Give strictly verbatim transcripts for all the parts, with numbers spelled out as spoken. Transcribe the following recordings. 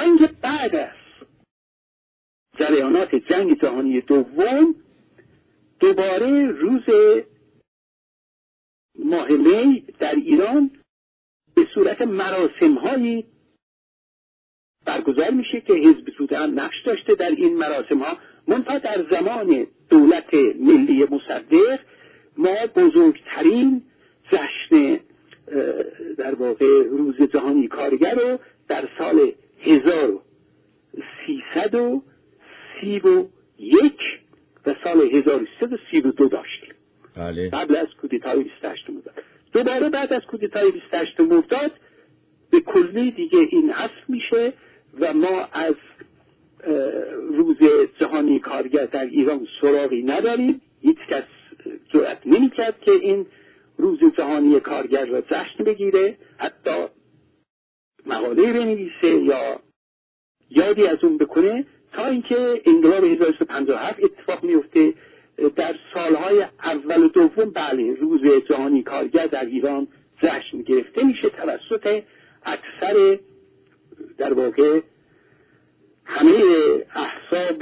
جنگ بعد از جریانات جنگ جهانی دوم دوباره روز ماه می در ایران به صورت مراسم‌هایی برگزار میشه که حزب توده هم نقش داشته در این مراسم‌ها. منتها در زمان دولت ملی مصدق ما بزرگترین جشن در واقع روز جهانی کارگر رو در سال هزار و سیصد و سی و یک و سال هزار و سیصد و سی و دو داشتیم. بله. قبل از کودتای بیست و هشتم مرداد. دوباره بعد از کودتای بیست و هشتم مرداد به کلی دیگه این حذف میشه و ما از روز جهانی کارگر در ایران سراغی نداریم. هیچ کس جرأت نمی‌کرد که این روز جهانی کارگر را جشن بگیره، حتی مقاله بنویسه یا یادی از اون بکنه، تا اینکه انقلاب هزار و سیصد و پنجاه و هفت اتفاق میفته. در سالهای اول و دوم بله روز جهانی کارگر در ایران جشن گرفته میشه توسط اکثر در واقع همه احزاب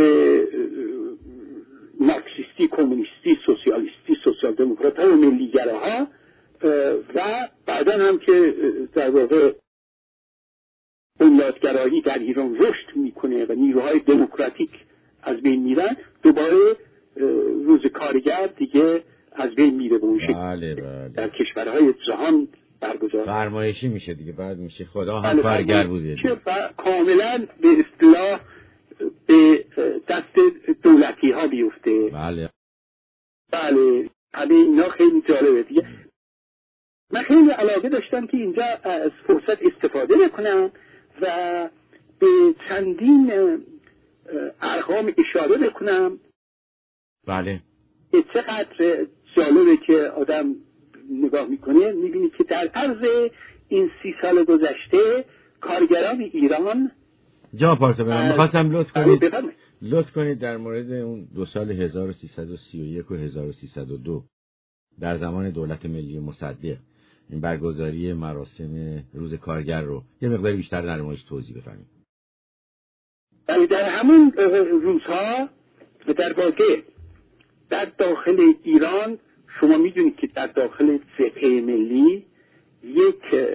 مارکسیستی، کمونیستی، سوسیالیستی، سوسیال دموکرات ها و ملیگراها و بعدا هم که در واقع بنیادگرایی در ایران رشد میکنه و نیروهای دموکراتیک از بین میرن، دوباره روز کارگر دیگه از بین میره به اون شکل. بله بله. در کشورهای جهان برگزار فرمایشی میشه دیگه، بعد میشه خدا هم کارگر بوده که کاملا به اصطلاح به دست دولتی ها بیفته. بله بله همه اینا خیلی جالبه دیگه. من خیلی علاقه داشتم که اینجا از فرصت استفاده بکنم و به چندین ارقام اشاره بکنم. بله. چقدر جالبه که آدم نگاه میکنه میبینی که در عرض این سی سال گذشته کارگران ایران جا پارسا برم میخواستم لطف کنید بفرمایید. لطف کنید در مورد اون دو سال هزار و سیصد و سی و یک و هزار و سیصد و دو در زمان دولت ملی مصدق این برگزاری مراسم روز کارگر رو یه مقدار بیشتر در موردش توضیح بفرمایید. ولی در همون روزها در واقع در داخل ایران شما میدونید که در داخل جبهه ملی یک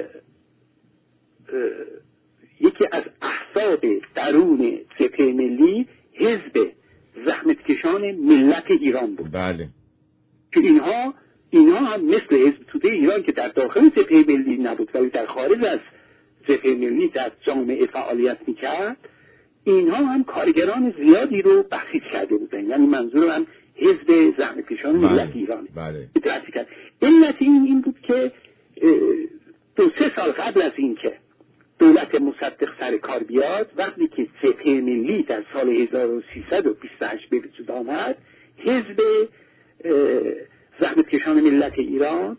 یکی از احزاب درون جبهه ملی حزب زحمتکشان ملت ایران بود. بله. که اینها اینها هم مثل حزب توده ایران که در داخل جبهه ملی نبود ولی در خارج از جبهه ملی در جامعه فعالیت میکرد، اینها هم کارگران زیادی رو بسیج کرده بودن. یعنی منظور من حزب زحمتکشان ملت ایران. بله. علت این این بود که دو سه سال قبل از این که دولت مصدق سر کار بیاد، وقتی که جبهه ملی در سال هزار و سیصد و بیست و هشت به وجود آمد، حزب زحمتکشان ملت ایران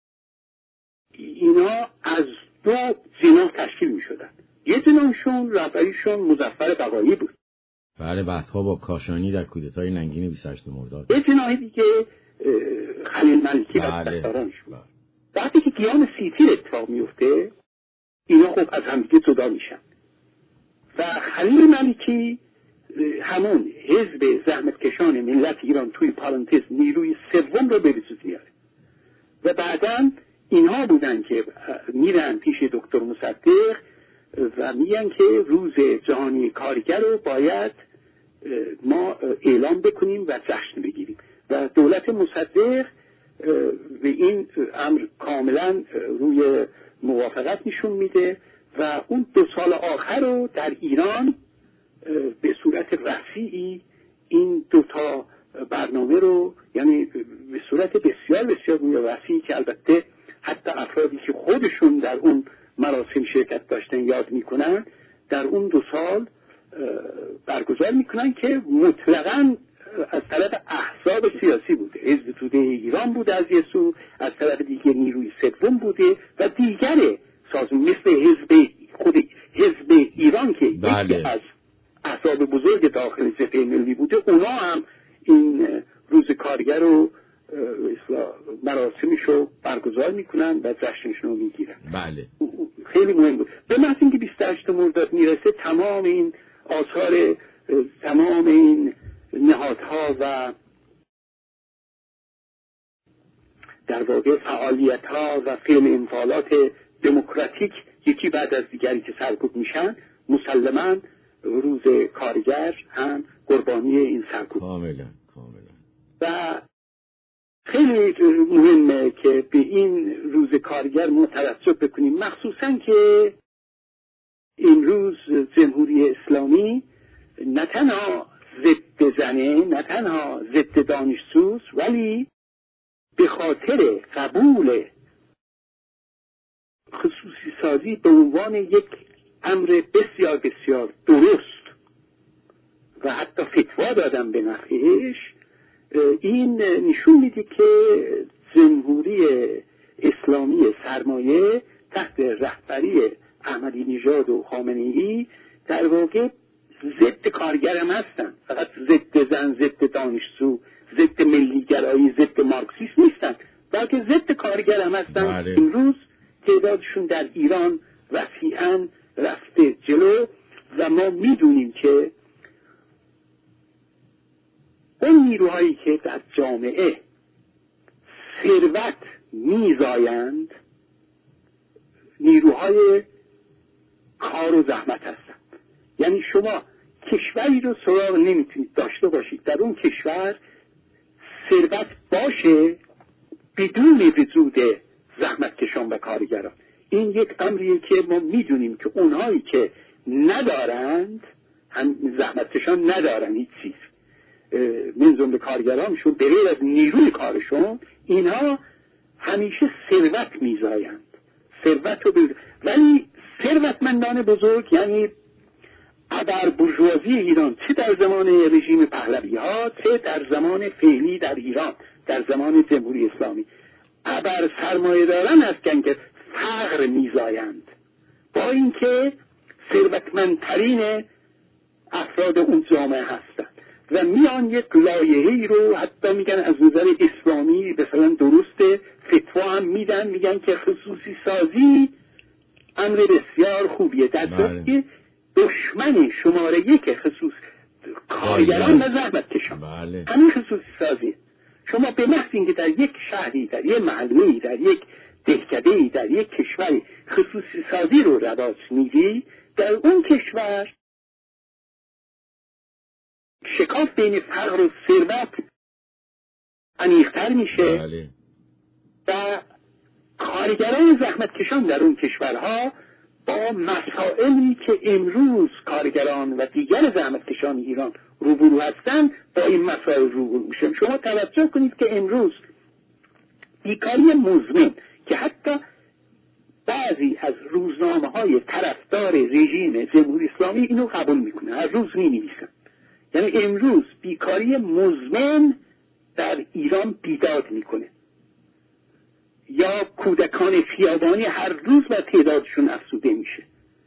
اینا از دو جناح تشکیل می شدن. یه جناحشون رهبریشون مظفر بقایی بود. بله بعدها با کاشانی در کودتای ننگین بیست و هشت مرداد. یه جناح دیگه خلیل ملکی و دستارانش بود. وقتی که قیام سیتیل اتفاق میفته اینا خب از همدیگه جدا میشن و خلیل ملکی همون حزب زحمتکشان ملت ایران توی پارانتز نیروی سوم رو به وجود میاره و بعداً اینها بودن که میرن پیش دکتر مصدق و میگن که روز جهانی کارگر رو باید ما اعلام بکنیم و جشن بگیریم و دولت مصدق به این امر کاملا روی موافقت نشون میده و اون دو سال آخر رو در ایران به صورت رسیعی این دوتا برنامه رو، یعنی به صورت بسیار بسیار وسیعی که البته حتی افرادی که خودشون در اون مراسم شرکت داشتن یاد میکنن، در اون دو سال برگزار میکنن که مطلقاً از طرف احزاب سیاسی بوده. حزب توده ایران بوده از یه سو، از طرف دیگه نیروی سوم بوده و دیگر سازمان مثل حزب خود حزب ایران که بله. یکی از احزاب بزرگ داخل جبهه ملی بوده، اونا هم این روز کارگر رو مراسمش رو برگزار میکنن و جشنش رو میگیرن. بله. خیلی مهم بود. به محض اینکه بیست و هشتم مرداد میرسه تمام این آثار، تمام این نهادها و در واقع فعالیت‌ها و فعل انفعالات دموکراتیک یکی بعد از دیگری که سرکوب میشن، مسلماً روز کارگر هم قربانی این سرکوب. کاملا کاملا. و خیلی مهمه که به این روز کارگر ما توجه بکنیم، مخصوصاً که این روز جمهوری اسلامی نه تنها ضد زنه، نه تنها ضد دانشجوست، ولی به خاطر قبول خصوصی سازی به عنوان یک امر بسیار بسیار درست و حتی فتوا دادن به نفعش، این نشون میده که جمهوری اسلامی سرمایه تحت رهبری احمدی نژاد و خامنه‌ای در واقع ضد کارگر هم هستن، فقط ضد زن، ضد دانشجو، ضد ملیگرایی، ضد مارکسیسم نیستن، بلکه ضد کارگر هم هستن. بله. امروز تعدادشون در ایران وسیعاً رفته جلو و ما میدونیم که اون نیروهایی که در جامعه ثروت میزایند نیروهای کار و زحمت هستند. یعنی شما کشوری رو سراغ نمیتونید داشته باشید در اون کشور ثروت باشه بدون وجود زحمت کشان و کارگران. این یک امریه که ما میدونیم که اونهایی که ندارند، هم زحمت کشان ندارن هیچ چیز، من جمله کارگرانشون به غیر از نیروی کارشون، اینها همیشه ثروت میزایند، ثروت رو بید... ولی ثروتمندان بزرگ، یعنی ابر بورژوازی ایران، چه در زمان رژیم پهلوی ها، چه در زمان فعلی در ایران در زمان جمهوری اسلامی، ابر سرمایه داران هستند که فقر میزایند، با اینکه ثروتمندترین افراد اون جامعه هستند و میان یک لایحه‌ای رو حتی میگن از نظر اسلامی مثلا درسته، فتوا هم میدن، میگن که خصوصی سازی امر بسیار خوبیه، در صورتی که دشمن شماره یک خصوص کارگران و زحمت کشان بله. همین خصوصی سازی. شما به محض اینکه در یک شهری، در یک محله‌ای، در یک دهکده‌ای، در یک کشوری خصوصی سازی رو رواج میدی، در اون کشور شکاف بین فقر و ثروت عمیق‌تر میشه. بله. و کارگران زحمت کشان در اون کشورها با مسائلی که امروز کارگران و دیگر زحمت کشان ایران روبرو هستند با این مسائل روبرو میشن. شما توجه کنید که امروز بیکاری مزمن که حتی بعضی از روزنامه های طرفدار رژیم جمهوری اسلامی اینو قبول میکنه، هر روز می‌نویسن، یعنی امروز بیکاری مزمن در ایران بیداد میکنه، یا کودکان خیابانی هر روز و تعدادشون افزوده میشه.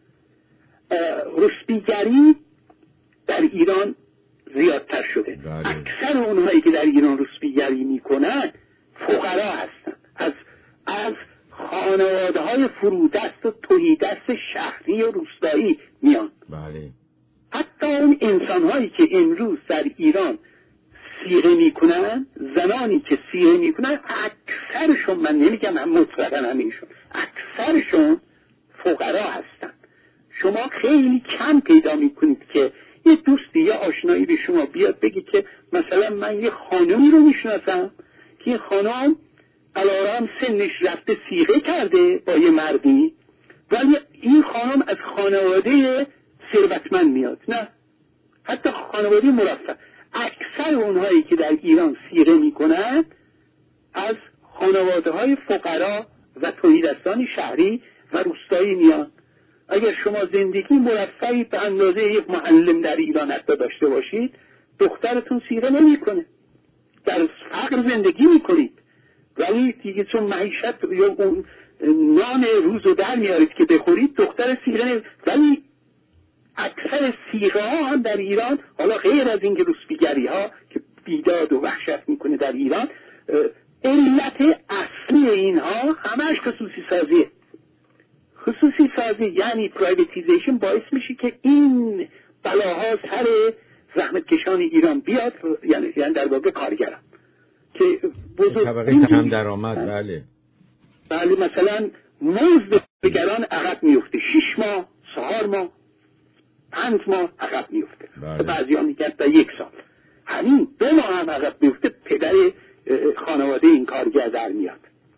رسبیگری در ایران زیادتر شده. بله. اکثر اونهایی که در ایران رسبیگری میکنن فقرا هستن، از از خانواده های فرودست و تهیدست شهری و روستایی میان. بله. حتی اون انسان هایی که امروز در ایران سیغه میکنن، زنانی که سیغه میکنن، اکثرشون، من نمیگم هم مطلقا همینشون، اکثرشون فقرا هستن. شما خیلی کم پیدا میکنید که یه دوستی یا آشنایی به شما بیاد بگی که مثلا من یه خانمی رو میشناسم که این خانم علارم سنش رفته سیغه کرده با یه مردی، ولی این خانم از خانواده ثروتمند میاد، نه حتی خانواده مرفه. اکثر اونهایی که در ایران سیغه میکنن از خانواده های فقرا و تهیدستان شهری و روستایی میان. اگر شما زندگی مرفهی به اندازه یک معلم در ایران حتی داشته باشید، دخترتون سیغه نمیکنه، در فقر زندگی میکنید، ولی دیگه چون معیشت یا اون نان روز رو در میارید که بخورید، دختر سیغه نمی... ولی اکثر سیغه ها هم در ایران، حالا غیر از این که روسپیگری ها که بیداد و وحشت میکنه در ایران، علت اصلی اینها همش خصوصی سازیه. خصوصی سازی یعنی پرایوتیزیشن باعث میشه که این بلاها سر زحمتکشان ایران بیاد، یعنی یعنی در واقع کارگران که بزرگ طبقه کم درآمد. بله بله مثلا مزد بگران عقب میفته، شش ماه، چهار ماه، پنج ماه عقب میفته. بله. بعضی ها میگن تا یک سال. همین دو ماه هم عقب میفته، پدر خانواده این کارگر در میاد،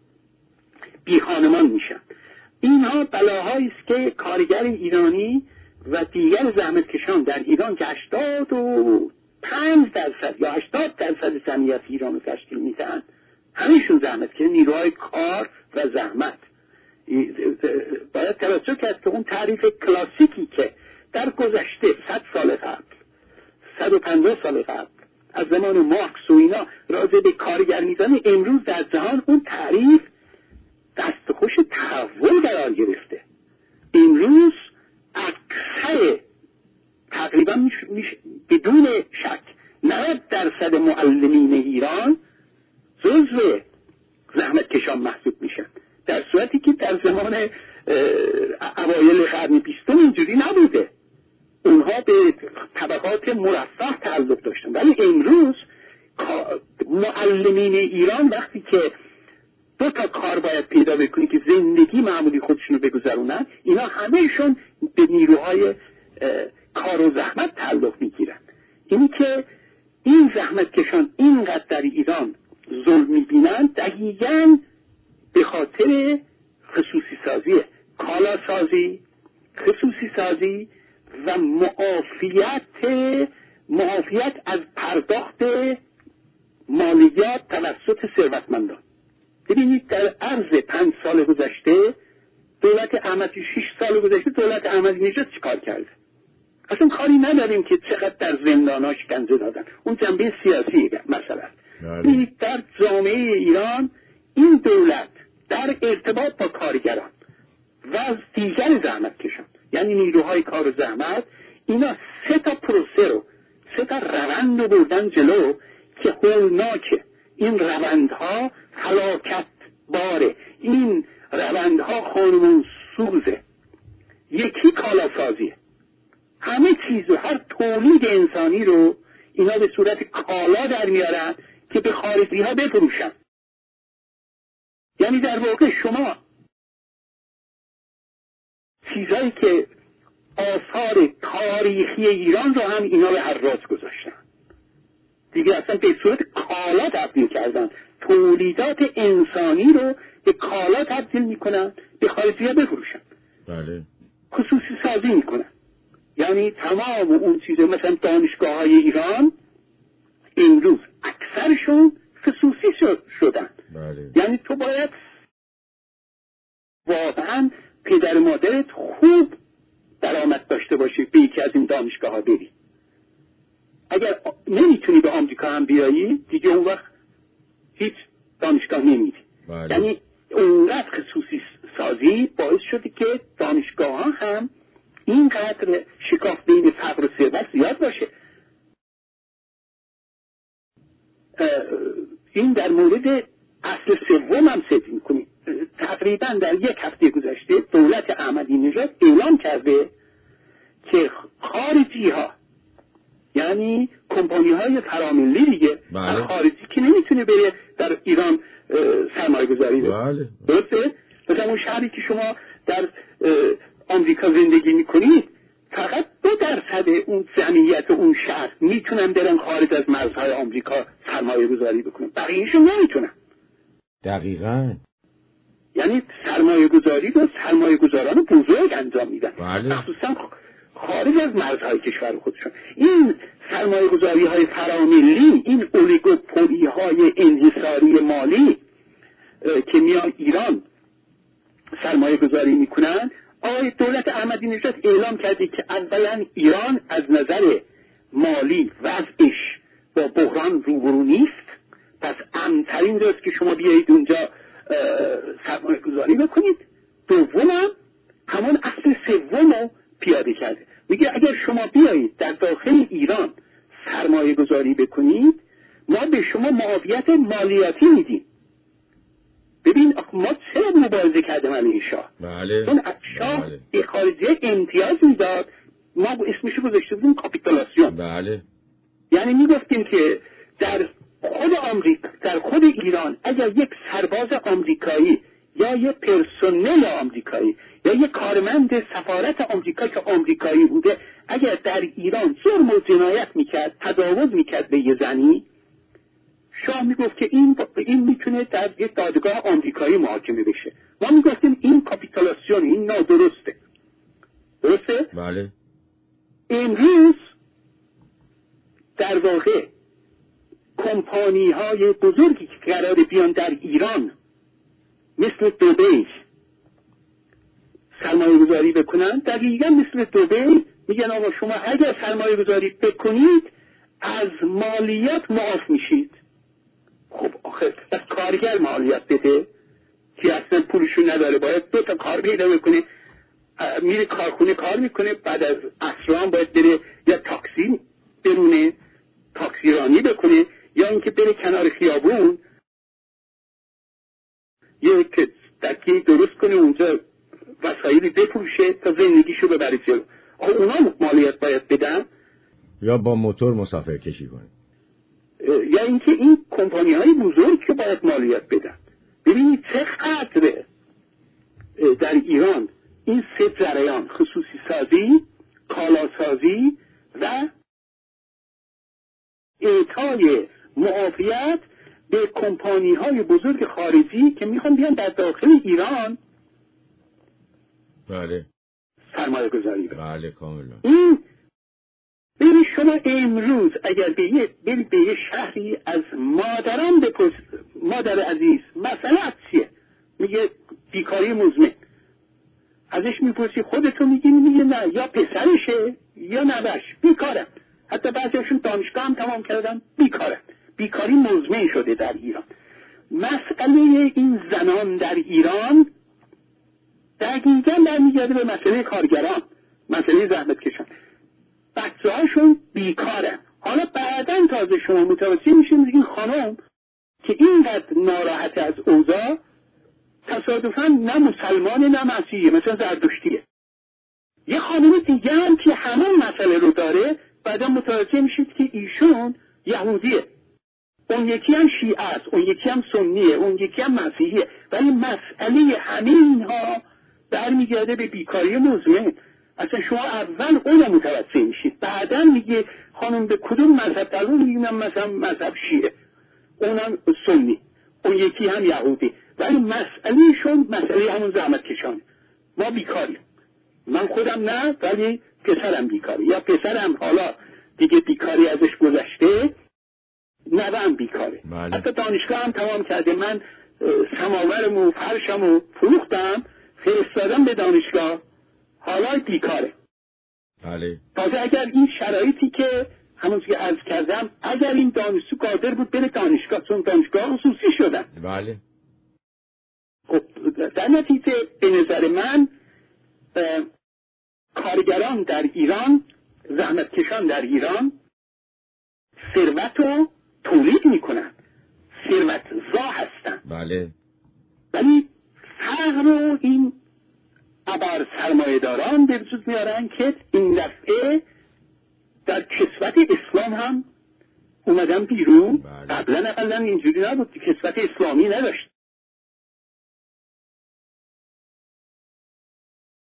بی خانمان میشن. اینها بلاهایی است که کارگر ایرانی و دیگر زحمتکشان در ایران که هشتاد و پنج درصد یا هشتاد درصد جمعیت ایران رو تشکیل میدن، همینشون زحمت که نیروهای کار و زحمت. باید توجه کرد که اون تعریف کلاسیکی که در گذشته صد سال قبل، صد و پنجاه سال قبل از زمان مارکس و اینا راجع به کارگر میزنه، امروز در جهان اون تعریف دستخوش تحول قرار گرفته. امروز اکثر تقریبا میش میش بدون شک نود درصد معلمین ایران جزو زحمتکشان محسوب میشن، در صورتی که در زمان اوایل قرن بیستم اینجوری نبوده. اونها به طبقات مرفه تعلق داشتن، ولی امروز معلمین ایران وقتی که دو تا کار باید پیدا بکنی که زندگی معمولی خودشونو بگذرونن، اینا همهشون به نیروهای کار و زحمت تعلق میگیرن. اینی که این زحمتکشان اینقدر در ایران ظلم میبینن دقیقاً به خاطر خصوصی سازی، کالا سازی، خصوصی سازی و معافیت معافیت از پرداخت مالیات توسط ثروتمندان. ببینید در عرض پنج سال گذشته دولت احمدی، شش سال گذشته دولت احمدی نژاد چیکار کرده؟ اصلا کاری نداریم که چقدر در زندان‌ها شکنجه دادن، اون جنبه سیاسی مثلا. ببینید در جامعه ایران این دولت در ارتباط با کارگران و از دیگر زحمتکشان یعنی نیروهای کار و زحمت، اینا سه تا پروسه رو، سه تا روند رو بردن جلو که هولناکه. این روندها هلاکت باره، این روندها خانمون سوزه. یکی کالاسازیه، همه چیز و هر تولید انسانی رو اینا به صورت کالا در میارن که به خارجی ها بفروشن. یعنی در واقع شما چیزایی که آثار تاریخی ایران رو هم اینا به حراج گذاشتن دیگه، اصلا به صورت کالا تبدیل کردن، تولیدات انسانی رو به کالا تبدیل میکنن، به خارجی ها بفروشن. بله. خصوصی سازی میکنن، یعنی تمام اون چیزه. مثلا دانشگاه های ایران امروز اکثرشون خصوصی شدن. بله. یعنی تو باید واقعا پدر مادرت خوب درآمد داشته باشی به یکی از این دانشگاه ها بری. اگر نمیتونی به آمریکا هم بیایی دیگه اون وقت هیچ دانشگاه نمیری. بله. یعنی اونقدر خصوصی سازی باعث شده که دانشگاه ها هم اینقدر شکاف بین فقر و ثروت زیاد باشه. این در مورد اصل سوم هم صحبت می‌کنیم. تقریبا در یک هفته گذشته دولت احمدی نژاد اعلام کرده که خارجی ها، یعنی کمپانی های فراملی دیگه، بله. خارجی که نمیتونه بره در ایران سرمایه گذاری بکنه. بله. درسته؟ مثلا اون شهری که شما در آمریکا زندگی میکنید فقط دو درصد اون جمعیت اون شهر میتونن برن خارج از مرزهای آمریکا سرمایه گذاری بکنن، بقیه‌شون نمیتونن. دقیقاً. یعنی سرمایه گذاری رو سرمایه گذاران بزرگ انجام میدن، بله. خصوصا خارج از مرزهای کشور خودشون. این سرمایه گذاری های فراملی، این اولیگوپولی های انحصاری مالی که میان ایران سرمایه گذاری میکنن، آقای دولت احمدی نژاد اعلام کرده که اولا ایران از نظر مالی وضعش با بحران روبرو نیست، پس امن‌ترین راست که شما بیایید اونجا سرمایه گذاری بکنید. دوم همون اصل سوم رو پیاده کرده، میگه اگر شما بیایید در داخل ایران سرمایه گذاری بکنید ما به شما معافیت مالیاتی میدیم. ببین ما چرا مبارزه کردیم علیه شاه؟ بله. چون شاه به خارجی امتیاز میداد، ما اسمشو گذاشته بودیم کاپیتولاسیون. بله. یعنی میگفتیم که در خود آمریکا، در خود ایران، اگر یک سرباز آمریکایی یا یک پرسنل آمریکایی یا یک کارمند سفارت آمریکا که آمریکایی بوده اگر در ایران ظلم و جنایت میکرد، تجاوز میکرد به یه زنی، شاه میگفت که این این میتونه در یک دادگاه آمریکایی محاکمه بشه. ما میگفتیم این کاپیتولاسیون، این نادرسته. درسته؟ بله. امروز در واقع کمپانی های بزرگی که قرار بیان در ایران مثل دبی سرمایه گذاری بکنن، دقیقا مثل دبی میگن آقا شما اگر سرمایه گذاری بکنید از مالیات معاف میشید. خب آخه از کارگر مالیات بده که اصلا پولشو نداره، باید دو تا کار پیدا بکنه، میره کارخونه کار میکنه، بعد از عصران باید بره یا تاکسی برونه، تاکسی رانی بکنه، یا اینکه بره کنار خیابون یک تکی درست کنه اونجا وسایلی بفروشه تا زندگیشو ببره جلو. آخه اونا مالیات باید بدن یا با موتور مسافر کشی کنه، یا اینکه این کمپانی های بزرگ که باید مالیات بدن. ببینید چقدر در ایران این سه جریان، خصوصی سازی، کالاسازی و اعطای معافیت به کمپانی های بزرگ خارجی که میخوان بیان در داخل ایران بله سرمایه گذاری بکنن. بله کاملا. این ببین شما امروز اگر به یه بری به یه شهری از مادران بپرس، مادر عزیز مسئله چیه؟ میگه بیکاری مزمن. ازش میپرسی خودتو میگی، میگه نه یا پسرشه یا نوش بیکارن. حتی بعضیشون دانشگاه هم تمام کردن بیکارن. بیکاری مزمن شده در ایران. مسئله این زنان در ایران دقیقا برمیگرده به مسئله کارگران، مسئله زحمت کشان. بچه هاشون بیکارن. حالا بعداً تازه شما متوجه میشین این خانم که اینقدر ناراحت از اوضاع تصادفاً نه مسلمان نه مسیحیه، مثلا زردشتیه. یه خانم دیگه هم که همون مسئله رو داره، بعدا متوجه میشید که ایشون یهودیه، اون یکی هم شیعه است، اون یکی هم سنیه، اون یکی هم مسیحیه، ولی مسئله همه اینها برمیگرده به بیکاری مزمن. اصلا شما اول اون متوجه میشید، بعدا میگه خانم به کدوم مذهب تعلق میگم، مثلا مذهب شیعه، اونم سنی، اون یکی هم یهودی، ولی مسئلهشون مسئله همون زحمت کشانه. ما بیکاریم، من خودم نه ولی پسرم بیکاری، یا پسرم حالا دیگه بیکاری ازش گذشته، نوام بیکاره. بله. حتی دانشگاه هم تمام کرده، من سماورم و فرشم و فروختم فرستادم به دانشگاه، حالا بیکاره. بله. تازه اگر این شرایطی که همونطور که عرض کردم، اگر این دانشجو قادر بود بره دانشگاه، چون دانشگاه خصوصی شدن. بله. خب در نتیجه به نظر من کارگران در ایران، زحمتکشان در ایران ثروت رو تولید میکنن، ثروت زا هستن. بله. ولی فقر رو این ابر سرمایه داران به وجود میارن که این دفعه در کسوت اسلام هم اومدن بیرون. بله. قبلا اقلا اینجوری نبود، کسوت اسلامی نداشت.